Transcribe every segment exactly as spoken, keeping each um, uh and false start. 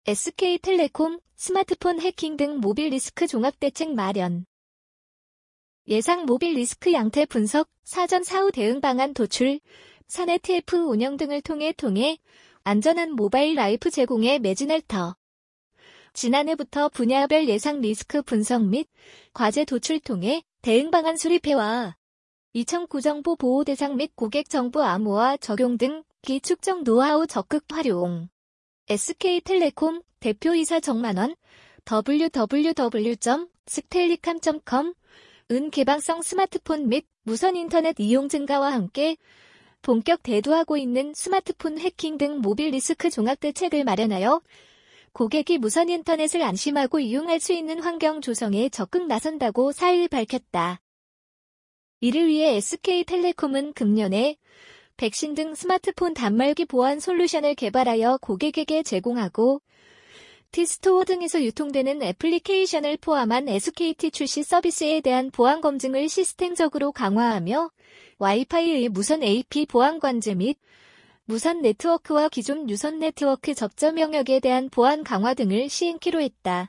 에스케이텔레콤, 스마트폰 해킹 등 모빌 리스크 종합대책 마련. 예상 모빌 리스크 양태 분석, 사전 사후 대응 방안 도출, 사내 티에프 운영 등을 통해 통해 안전한 모바일 라이프 제공에 매진할 터. 지난해부터 분야별 예상 리스크 분석 및 과제 도출 통해 대응 방안 수립해와 이천구 정보 보호 대상 및 고객 정보 암호화 적용 등 기축적 노하우 적극 활용. 에스케이텔레콤 대표이사 정만원 더블유 더블유 더블유 점 스텔리캄 점 컴 은 개방성 스마트폰 및 무선 인터넷 이용 증가와 함께 본격 대두하고 있는 스마트폰 해킹 등 모빌 리스크 종합대책을 마련하여 고객이 무선 인터넷을 안심하고 이용할 수 있는 환경 조성에 적극 나선다고 사일 밝혔다. 이를 위해 에스케이텔레콤은 금년에 백신 등 스마트폰 단말기 보안 솔루션을 개발하여 고객에게 제공하고 티스토어 등에서 유통되는 애플리케이션을 포함한 에스케이티 출시 서비스에 대한 보안 검증을 시스템적으로 강화하며 와이파이의 무선 에이피 보안 관제 및 무선 네트워크와 기존 유선 네트워크 접점 영역에 대한 보안 강화 등을 시행키로 했다.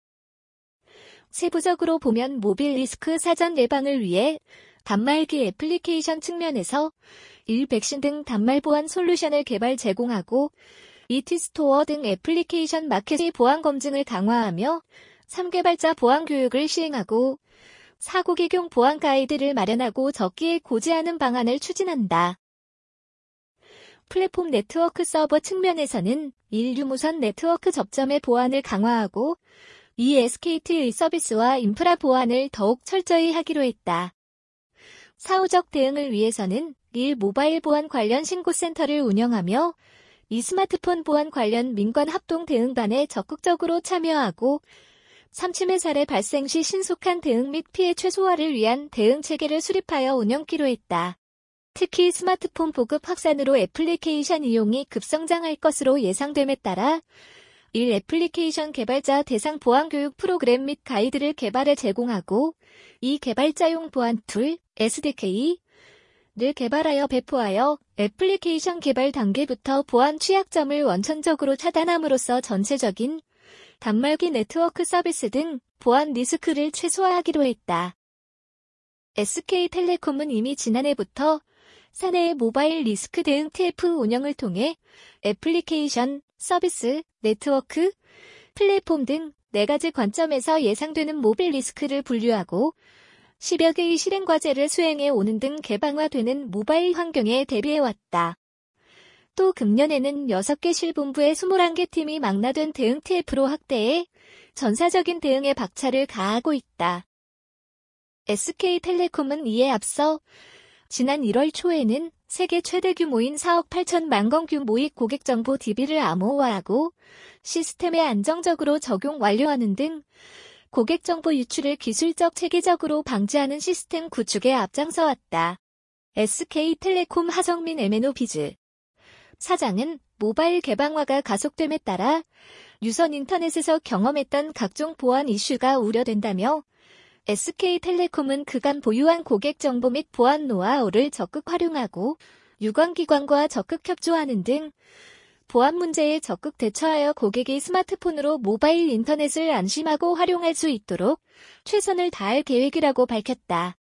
세부적으로 보면 모빌 리스크 사전 예방을 위해 단말기 애플리케이션 측면에서 일 백신 등 단말 보안 솔루션을 개발 제공하고 이 티스토어 등 애플리케이션 마켓의 보안 검증을 강화하며 삼 개발자 보안 교육을 시행하고 사 고객용 보안 가이드를 마련하고 적기에 고지하는 방안을 추진한다. 플랫폼 네트워크 서버 측면에서는 일 유무선 네트워크 접점의 보안을 강화하고 이 에스케이티의 서비스와 인프라 보안을 더욱 철저히 하기로 했다. 사후적 대응을 위해서는 일 모바일 보안 관련 신고센터를 운영하며 이 스마트폰 보안 관련 민관 합동 대응반에 적극적으로 참여하고 삼침해 사례 발생 시 신속한 대응 및 피해 최소화를 위한 대응 체계를 수립하여 운영키로 했다. 특히 스마트폰 보급 확산으로 애플리케이션 이용이 급성장할 것으로 예상됨에 따라 일 애플리케이션 개발자 대상 보안 교육 프로그램 및 가이드를 개발해 제공하고 이 개발자용 보안 툴, 에스디케이를 개발하여 배포하여 애플리케이션 개발 단계부터 보안 취약점을 원천적으로 차단함으로써 전체적인 단말기 네트워크 서비스 등 보안 리스크를 최소화하기로 했다. 에스케이텔레콤은 이미 지난해부터 사내의 모바일 리스크 대응 티에프 운영을 통해 애플리케이션, 서비스, 네트워크, 플랫폼 등 네 가지 관점에서 예상되는 모빌 리스크를 분류하고 십여 개의 실행 과제를 수행해 오는 등 개방화되는 모바일 환경에 대비해왔다. 또 금년에는 여섯 개 실본부의 이십일 개 팀이 망라된 대응 티에프로 확대해 전사적인 대응에 박차를 가하고 있다. 에스케이텔레콤은 이에 앞서 지난 일월 초에는 세계 최대 규모인 사억 팔천만 건 규모의 고객정보 디비를 암호화하고 시스템에 안정적으로 적용 완료하는 등 고객정보 유출을 기술적 체계적으로 방지하는 시스템 구축에 앞장서 왔다. 에스케이텔레콤 하정민 엠앤오비즈 사장은 모바일 개방화가 가속됨에 따라 유선 인터넷에서 경험했던 각종 보안 이슈가 우려된다며 에스케이텔레콤은 그간 보유한 고객 정보 및 보안 노하우를 적극 활용하고 유관기관과 적극 협조하는 등 보안 문제에 적극 대처하여 고객이 스마트폰으로 모바일 인터넷을 안심하고 활용할 수 있도록 최선을 다할 계획이라고 밝혔다.